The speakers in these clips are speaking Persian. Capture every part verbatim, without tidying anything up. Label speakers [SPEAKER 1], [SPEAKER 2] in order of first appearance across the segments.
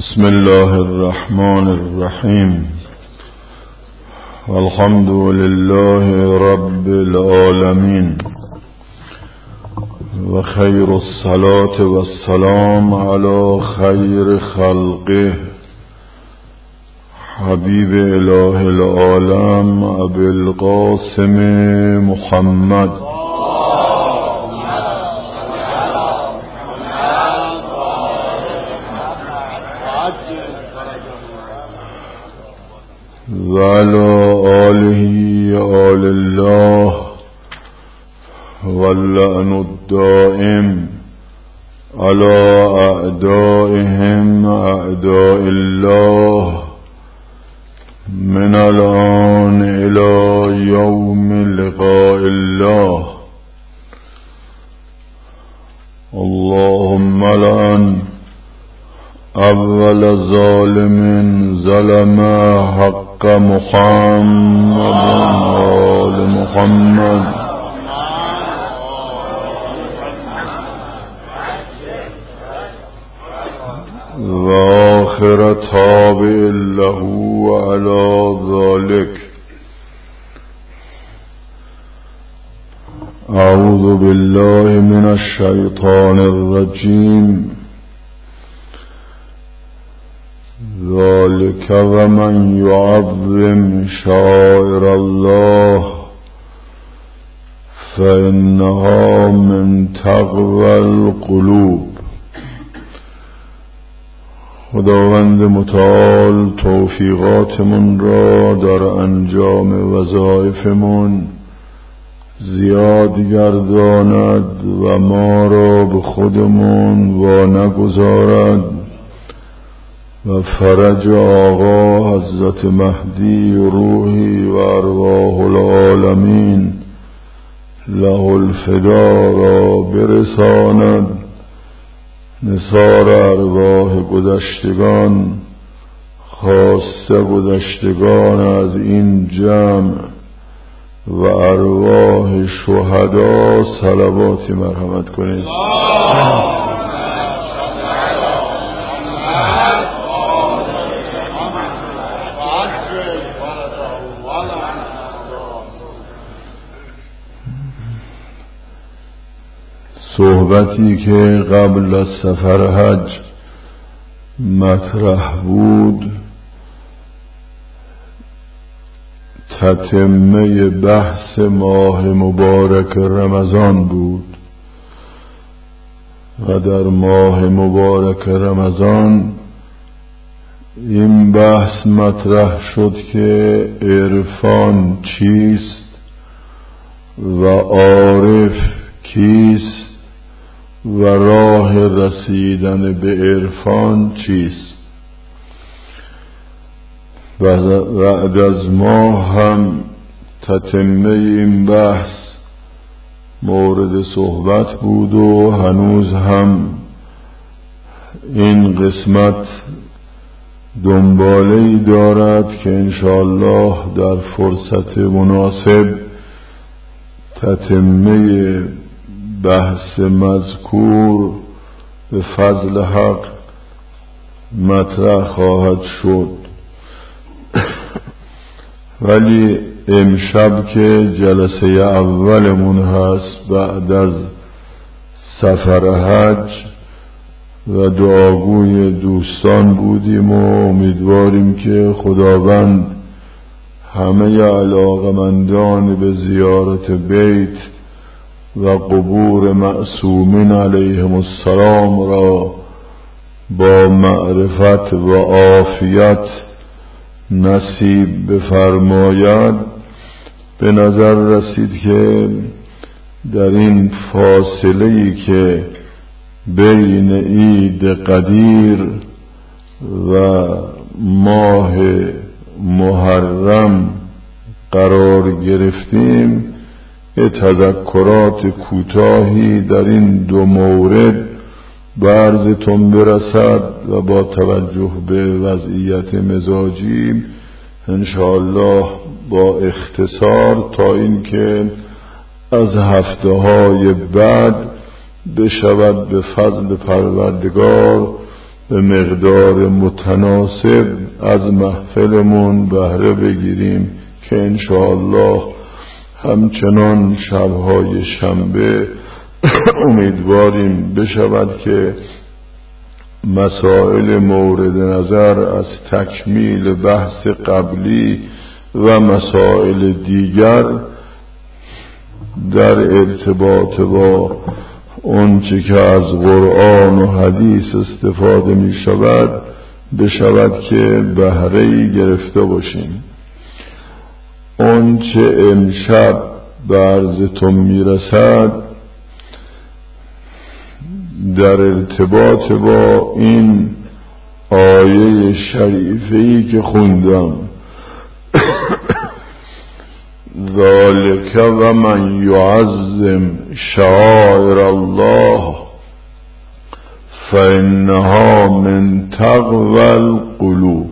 [SPEAKER 1] بسم الله الرحمن الرحیم والحمد لله رب العالمین و خیر الصلاة و السلام علی خیر خلقه حبیب اله العالم ابی القاسم محمد و علی آله آل الله واللعن الدائم علی اعدائهم اعداء الله من الآن الى یوم لقاء الله. اللهم لعن اول ظالم ظلم حق محمد آل محمد و آخر تابع له على ذلك. اعوذ بالله من الشیطان الرجیم. ذلك ومن يعظم شعائر الله فإنها من تقوى القلوب. خداوند متعال توفیقاتمون را در انجام وظایفمون زیاد گرداند و ما را به خودمون وا نگذارد و فرج آقا حضرت مهدی و روحی و ارواح العالمین له الفدا را برساند. نثار ارواح گذشتگان خاصه گذشتگان از این جمع و ارواح شهدا صلواتی مرحمت کنید. صحبتی که قبل از سفر حج مطرح بود تتمه بحث ماه مبارک رمضان بود و در ماه مبارک رمضان این بحث مطرح شد که عرفان چیست و عارف کیست و راه رسیدن به عرفان چیست. بعد از ما هم تتمه این بحث مورد صحبت بود و هنوز هم این قسمت دنباله‌ای دارد که انشاءالله در فرصت مناسب تتمه بحث مذکور به فضل حق مطرح خواهد شد. ولی امشب که جلسه اولمون هست بعد از سفر حج و دعاگوی دوستان بودیم و امیدواریم که خداوند همه علاقمندان به زیارت بیت و قبور معصومین علیهم السلام را با معرفت و عافیت نصیب بفرماید. به نظر رسید که در این فاصله‌ای که بین عید قدیر و ماه محرم قرار گرفتیم تذکرات کوتاهی در این دو مورد برزتون برسد و با توجه به وضعیت مزاجی انشاءالله با اختصار تا اینکه از هفته های بعد بشود به فضل پروردگار به مقدار متناسب از محفلمون بهره بگیریم که انشاءالله همچنان شبهای شنبه امیدواریم بشود که مسائل مورد نظر از تکمیل بحث قبلی و مسائل دیگر در ارتباط با اونچه که از قرآن و حدیث استفاده می شود بشود که بهره‌ای گرفته باشیم. اونچه امشب به عرضتون می رسد در ارتباط با این آیه شریفه‌ای که خوندم ذالک و من یعظم شعائر الله فانها من تقوی القلوب.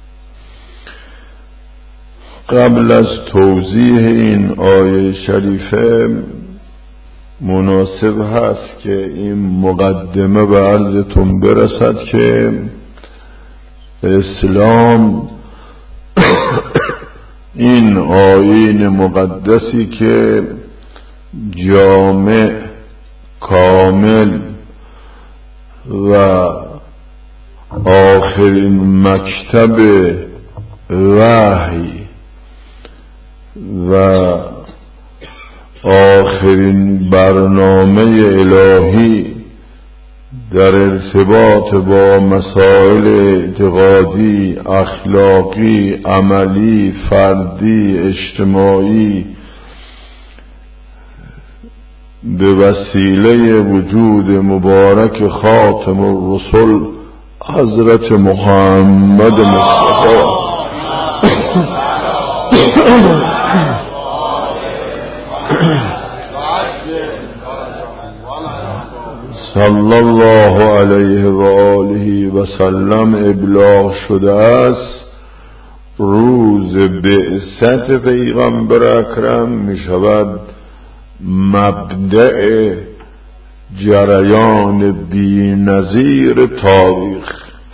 [SPEAKER 1] قبل از توضیح این آیه شریفه مناسب هست که این مقدمه به عرضتون برسد که اسلام این آیین مقدسی که جامع، کامل و آخرین مکتب وحی و آخرین برنامه الهی در ارتباط با مسائل اعتقادی، اخلاقی، عملی، فردی، اجتماعی به وسیله وجود مبارک خاتم الرسل حضرت محمد مصطفی صلی الله علیه و آله و سلم ابلاغ شده است. روز بعثت پیغمبر اکرم می شود مبدأ جریان بی نظیر تاریخ،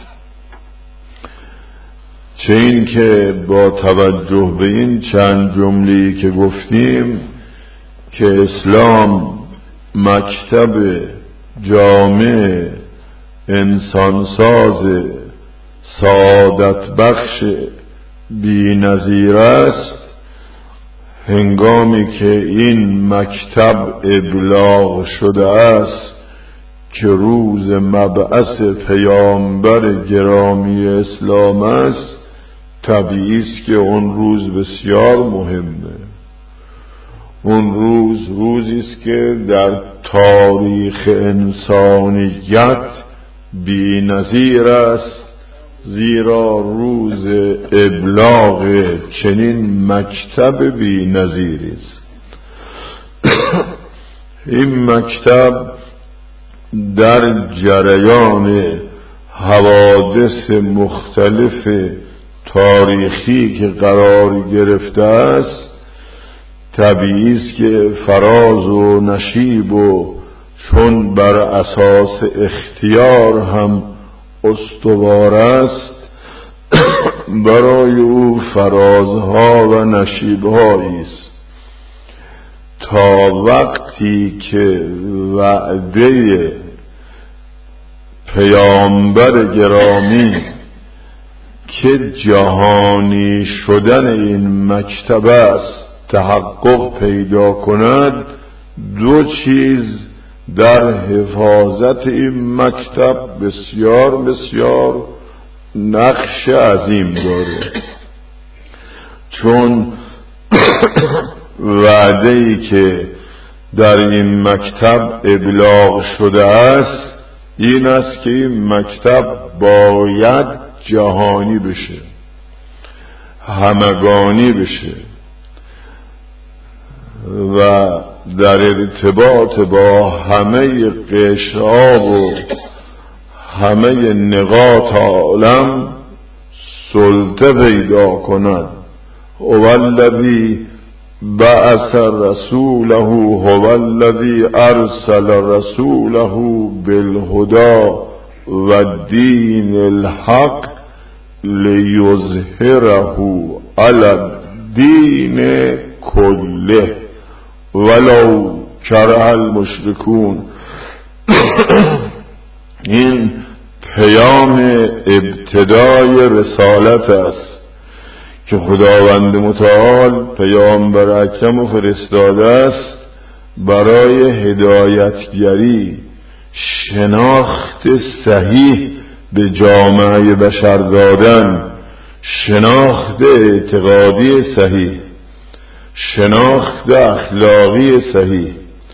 [SPEAKER 1] چه این که با توجه به این چند جمله‌ای که گفتیم که اسلام مکتب جامع، انسانساز، سعادت بخش بی نظیر است، هنگامی که این مکتب ابلاغ شده است که روز مبعث پیامبر گرامی اسلام است، طبیعی است که اون روز بسیار مهمه. اون روز روزی است که در تاریخ انسانیت بی نظیر است، زیرا روز ابلاغ چنین مکتب بی نظیری است. این مکتب در جریان حوادث مختلف تاریخی که قرار گرفته است، طبیعی است که فراز و نشیب و چون بر اساس اختیار هم استوار است، برای او فرازها و نشیبهایی است تا وقتی که وعده پیامبر گرامی که جهانی شدن این مکتب است تحقق پیدا کند، دو چیز در حفاظت این مکتب بسیار بسیار نقش عظیم داره. چون وعده‌ای که در این مکتب ابلاغ شده است این است که این مکتب باید جهانی بشه، همگانی بشه و در ارتباط با همه قشرها و همه نقاط عالم سلطه پیدا کند. هو الذی بعث رسوله هو الذی ارسل رسوله بالهدى و دین الحق لیظهره علی الدین کله ولو کره المشرکون. این پیام ابتدای رسالت است که خداوند متعال پیامبر اکرم و فرستاده است برای هدایتگری، شناخت صحیح به جامعه بشر دادن، شناخت اعتقادی صحیح، شناخت اخلاقی صحیح،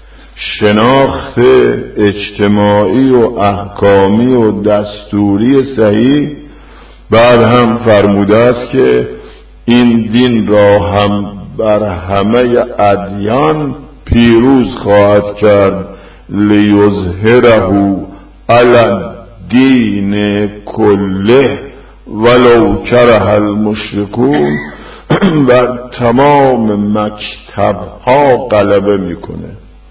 [SPEAKER 1] شناخت اجتماعی و احکامی و دستوری صحیح. بعد هم فرموده است که این دین را هم بر همه ادیان پیروز خواهد کرد، لیظهره علی الدین کله ولو کره المشرکون. بر تمام مکتب ها غلبه میکنه،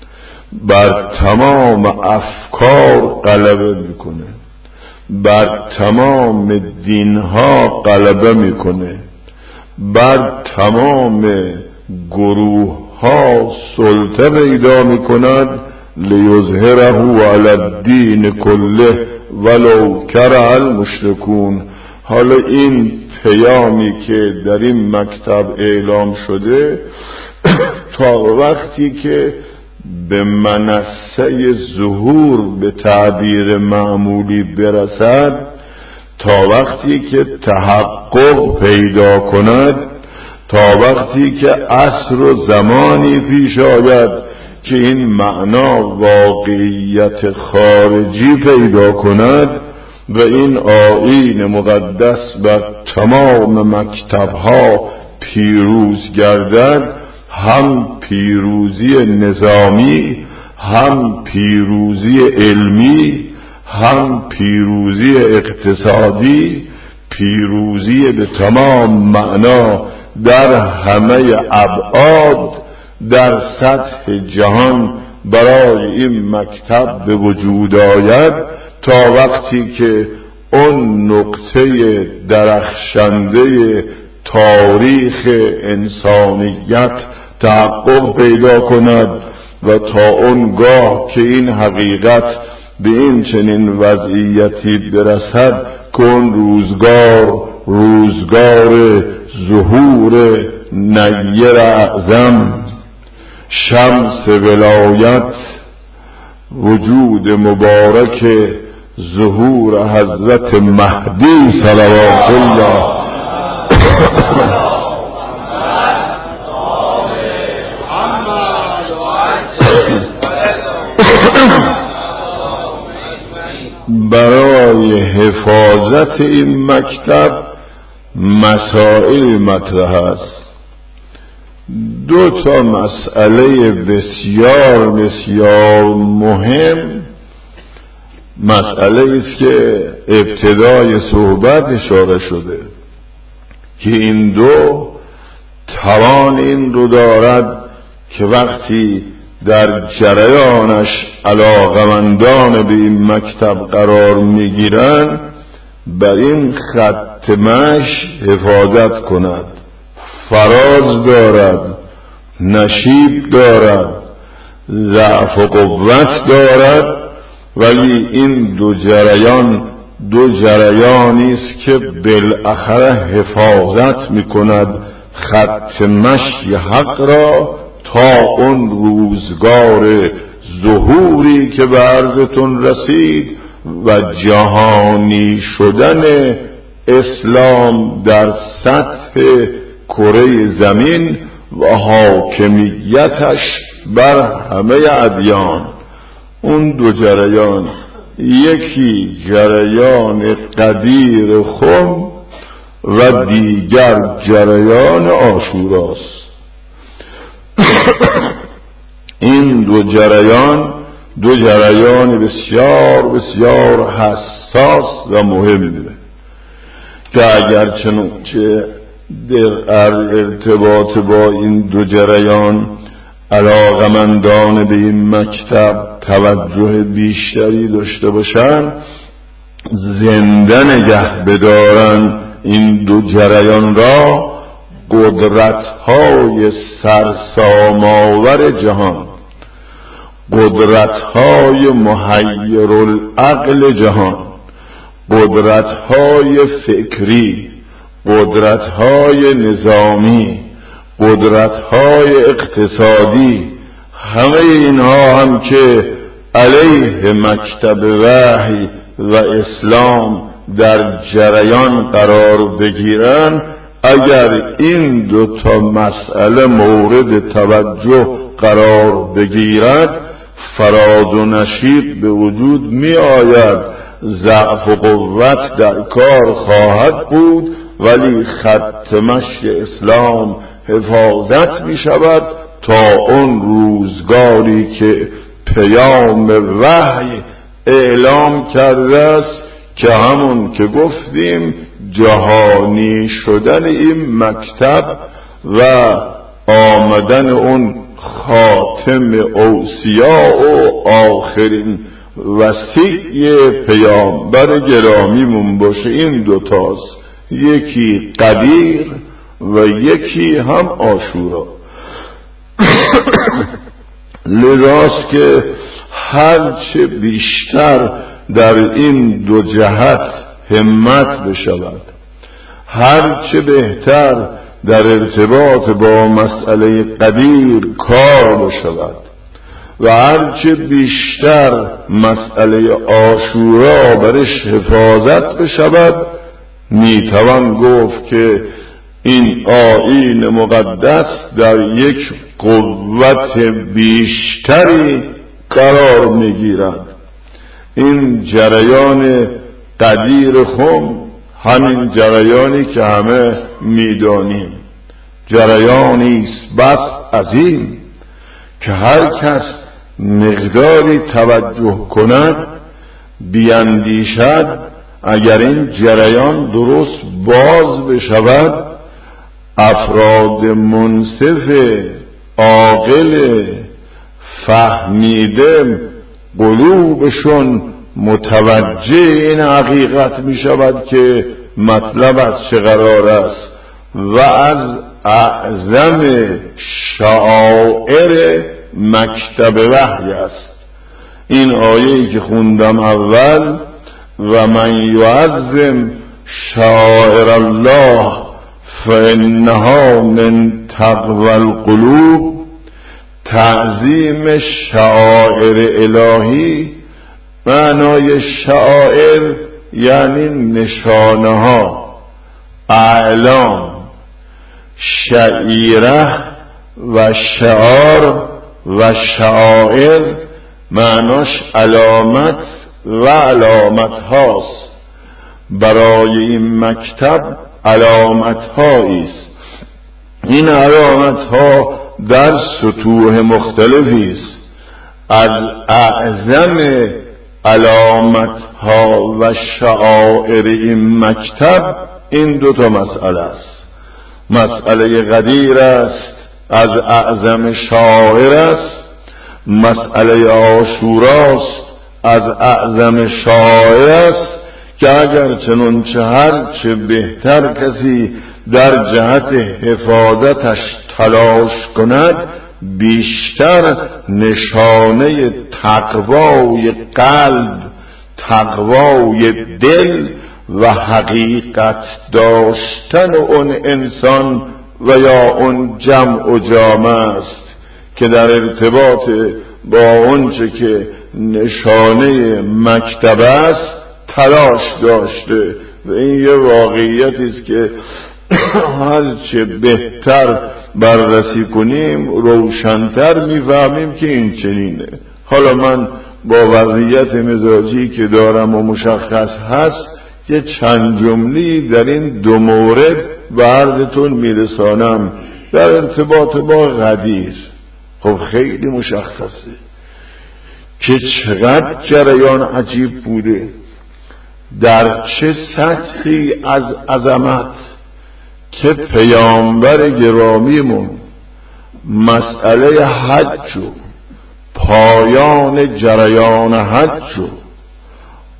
[SPEAKER 1] بر تمام افکار غلبه میکنه، بر تمام دین ها غلبه میکنه، بر تمام گروه ها سلطه پیدا میکند. لیظهره علی الدین کله ولو کره المشرکون. حالا این پیامی که در این مکتب اعلام شده تا وقتی که به منصه ظهور به تعبیر معمولی برسد، تا وقتی که تحقق پیدا کند، تا وقتی که عصر و زمانی پیش آید که این معنا واقعیت خارجی پیدا کند و این آیین مقدس بر تمام مکتبها پیروز گردد، هم پیروزی نظامی، هم پیروزی علمی، هم پیروزی اقتصادی، پیروزی به تمام معنا در همه ابعاد در سطح جهان برای این مکتب به وجود آید، تا وقتی که اون نقطه درخشنده تاریخ انسانیت تحقق پیدا کند و تا اونگاه که این حقیقت به این چنین وضعیتی برسد که اون روزگار روزگار ظهور نیر اعظم، شمس ولایت، وجود مبارک ظهور حضرت مهدی صلوات الله برای حفاظت این مکتب مسائل مطرح است. دو تا مسئله بسیار بسیار مهم، مسئله است که ابتدای صحبت اشاره شده که این دو توان این رو دارد که وقتی در جریانش علاقمندان به این مکتب قرار میگیرند بر این خط مشی حفاظت کند. فراز دارد، نشیب دارد، ضعف و قوت دارد، ولی این دو جریان دو جریانی است که بالاخره حفاظت میکند خط مشی حق را تا اون روزگار ظهوری که به عرضتون رسید و جهانی شدن اسلام در سطح کره زمین و حاکمیتش بر همه ادیان. اون دو جریان، یکی جریان قدیر خم و دیگر جریان عاشوراست. این دو جریان دو جریان بسیار بسیار حساس و مهمه که اگر چنانچه در ارتباط با این دو جریان علاقمندان به این مکتب توجه بیشتری داشته باشند، زنده نگه بدارن این دو جریان را قدرت‌های سرسام‌آور جهان، قدرت‌های محیرالعقل جهان، قدرت‌های فکری، قدرت‌های نظامی، قدرت‌های اقتصادی، همه اینها هم که علیه مکتب وحی و اسلام در جریان قرار بگیرن، اگر این دو تا مسئله مورد توجه قرار بگیرد فراز و نشیب به وجود می آید، ضعف و قوت در کار خواهد بود، ولی خط مشی اسلام حفاظت می شود تا اون روزگاری که پیام وحی اعلام کرده است که همون که گفتیم جهانی شدن این مکتب و آمدن اون خاتم اوصیا و آخرین وصی پیامبر گرامیمون باشه. این دوتاست، یکی قدیر و یکی هم عاشورا. لذاست که هرچه بیشتر در این دو جهت همت بشود، هرچه بهتر در ارتباط با مسئله قدیر کار بشود و هرچه بیشتر مسئله عاشورا برش حفاظت بشود، میتوان گفت که این آیین مقدس در یک قوت بیشتری قرار میگیرد. این جریان قدیر خم همین جریانی که همه میدانیم، جریانی است بس عظیم که هر کس مقداری توجه کند بیاندیشد، اگر این جریان درست باز بشود افراد منصف عاقل فهمیده قلوبشون متوجه این حقیقت می شود که مطلب از چه قرار است و از اعظم شعائر مکتب وحی است. این آیه‌ای که خوندم اول، و من یعظم شعائر الله فانها من تقوی القلوب، تعظیم شعائر الهی، معنای شعائر یعنی نشانه ها، اعلام، شعیره و شعار و شعائر معناش علامت و علامت هاست. برای این مکتب علامت هایی است. این علامت ها در سطوح مختلفی است. از اعظم علامت ها و شعائر این مکتب این دو تا مسئله است. مسئله قدیر است، از اعظم شاعر است. مسئله عاشوراست، از اعظم شاعر است که اگر چنانچه هر چه بهتر کسی در جهت حفاظتش تلاش کند بیشتر نشانه تقوای قلب، تقوای دل و حقیقت داشتن اون انسان و یا اون جمع و جامعه است که در ارتباط با اونچه که نشانه مکتب است تلاش داشته. و این یه واقعیتی است که هرچه بهتر بررسی کنیم روشن‌تر می‌فهمیم که این چنینه. حالا من با وضعیت مزاجی که دارم و مشخص هست یه چند جملی در این دو مورد به عرضتون میرسانم در ارتباط با قدیر. خب خیلی مشخصه که چقدر جریان عجیب بوده، در چه سطحی از عظمت که پیامبر گرامیمون مسئله حج و پایان جریان حج و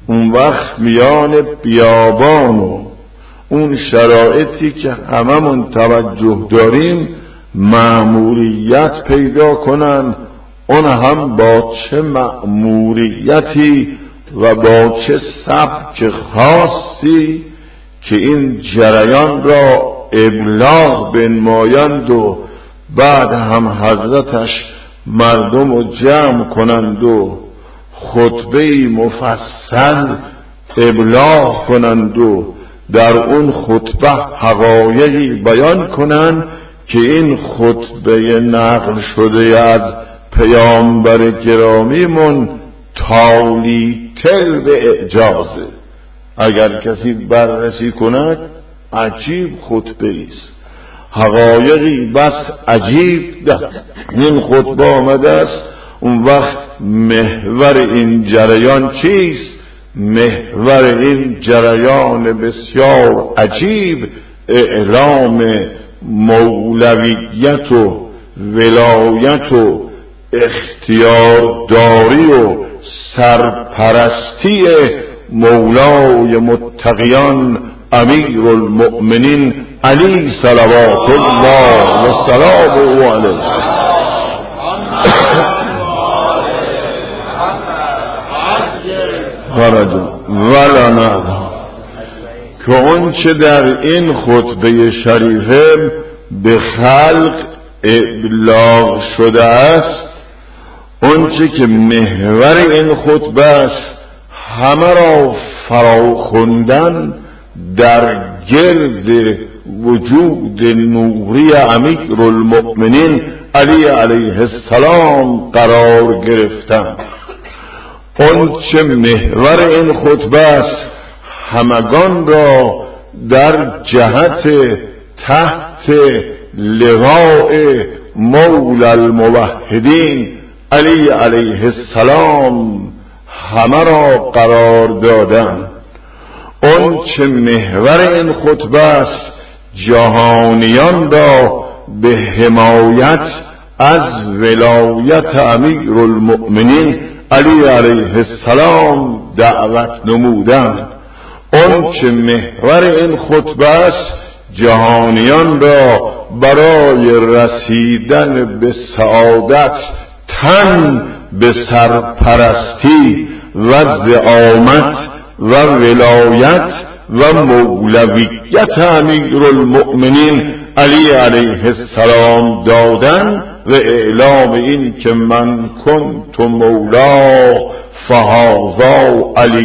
[SPEAKER 1] اون وقت میان بیابان و اون شرایطی که هممون توجه داریم مأموریت پیدا کنن، اون هم با چه مأموریتی و با چه سبک خاصی که این جریان را ابلاغ بنمایند و بعد هم حضرتش مردم رو جمع کنند و خطبه مفصل ابلاغ کنند و در اون خطبه حقایقی بیان کنند که این خطبه نقل شده از پیامبر گرامیمون تالی تل به اعجازه. اگر کسی بررسی کند عجیب خطبه است، حقایقی بس عجیب ده این خطبه آمده است. اون وقت محور این جریان چیست؟ محور این جریان بسیار عجیب اعلام مولویت و ولایت و اختیارداری و سرپرستی مولای متقیان امیر المؤمنین علی صلوات الله و سلامه علیه. ولنا که اون چه در این خطبه شریفه به خلق ابلاغ شده است، اون چه که محور این خطبه است، همه را فرا خوندن در گرد وجود نوری امیر المؤمنین علی علیه السلام قرار گرفتن. اون چه محور این خطبه است همگان را در جهت تحت لواء مولا الموحدین علی علیه السلام همه را قرار دادن. اون چه محور این خطبه است جهانیان را به حمایت از ولایت امیر المؤمنین علی علیه السلام دعوت نمودند. اون چه محور این خطبه است جهانیان را برای رسیدن به سعادت تن به سرپرستی و زعامت و ولایت و مولویت امیر المؤمنین علی علیه السلام دادن و اعلام این که من کنت مولا فهذا علی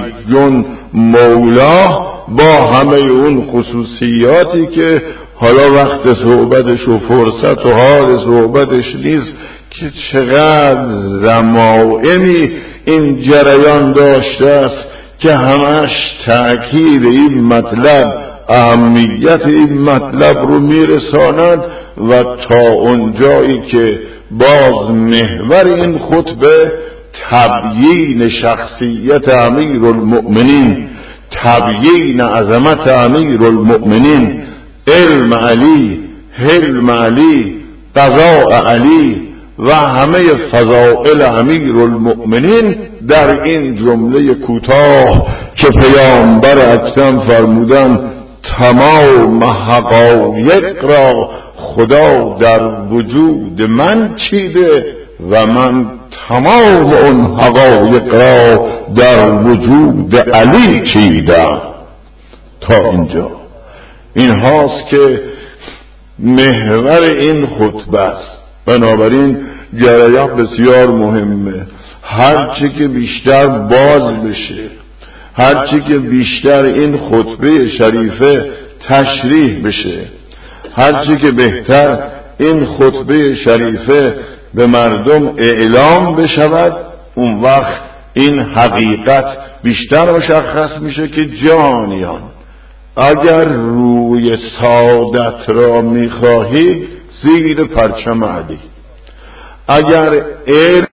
[SPEAKER 1] مولا، با همه اون خصوصیاتی که حالا وقت صحبتش و فرصت و حال صحبتش نیست که چقدر ضمائمی این جریان داشته است که همش تأکید این مطلب، اهمیت این مطلب رو میرساند و تا اونجایی که باز محور این خطبه تبیین شخصیت امیر المؤمنین، تبیین عظمت امیر المؤمنین، علم علی، حلم علی، قضاء علی و همه فضائل امیر المؤمنین در این جمله کوتاه که پیامبر اکرم فرمودن تمام حقایق را خدا در وجود من چیده و من تمام اون حقایق را در وجود علی چیدم. تا اینجا این هاست که محور این خطبه است. بنابراین جریان بسیار مهمه. هرچی که بیشتر باز بشه، هرچی که بیشتر این خطبه شریفه تشریح بشه، هرچی که بهتر این خطبه شریفه به مردم اعلام بشود، اون وقت این حقیقت بیشتر مشخص میشه که جهانیان اگر روی سعادت را میخواهید زیر پرچم علی، اگر